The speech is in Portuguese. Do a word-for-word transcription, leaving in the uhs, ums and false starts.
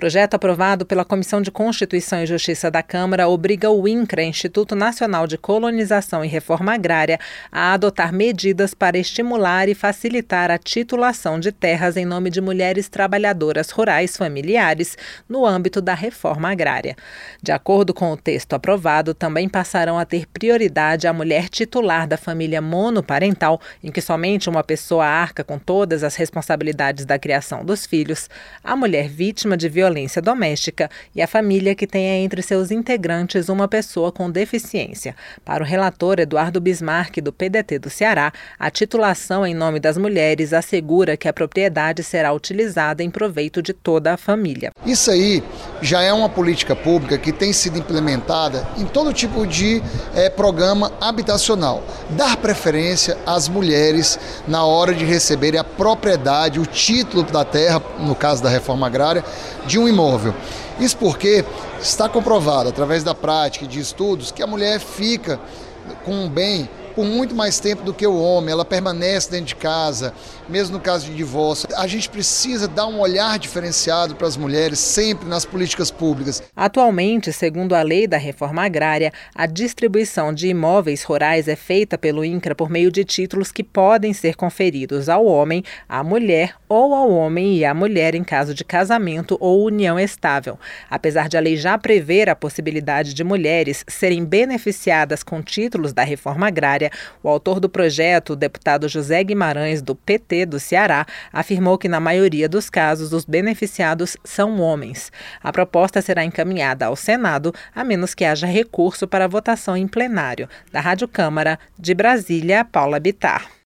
Projeto aprovado pela Comissão de Constituição e Justiça da Câmara obriga o INCRA, Instituto Nacional de Colonização e Reforma Agrária, a adotar medidas para estimular e facilitar a titulação de terras em nome de mulheres trabalhadoras rurais familiares no âmbito da reforma agrária. De acordo com o texto aprovado, também passarão a ter prioridade a mulher titular da família monoparental, em que somente uma pessoa arca com todas as responsabilidades da criação dos filhos, a mulher vítima de violência violência doméstica e a família que tenha entre seus integrantes uma pessoa com deficiência. Para o relator Eduardo Bismarck, do P D T do Ceará, a titulação em nome das mulheres assegura que a propriedade será utilizada em proveito de toda a família. Isso aí já é uma política pública que tem sido implementada em todo tipo de é, programa habitacional. Dar preferência às mulheres na hora de receberem a propriedade, o título da terra, no caso da reforma agrária, de um imóvel. Isso porque está comprovado, através da prática e de estudos, que a mulher fica com um bem por muito mais tempo do que o homem, ela permanece dentro de casa, mesmo no caso de divórcio. A gente precisa dar um olhar diferenciado para as mulheres sempre nas políticas públicas. Atualmente, segundo a lei da reforma agrária, a distribuição de imóveis rurais é feita pelo INCRA por meio de títulos que podem ser conferidos ao homem, à mulher ou ao homem e à mulher em caso de casamento ou união estável. Apesar de a lei já prever a possibilidade de mulheres serem beneficiadas com títulos da reforma agrária, o autor do projeto, o deputado José Guimarães, do P T do Ceará, afirmou que, na maioria dos casos, os beneficiados são homens. A proposta será encaminhada ao Senado, a menos que haja recurso para votação em plenário. Da Rádio Câmara, de Brasília, Paula Bittar.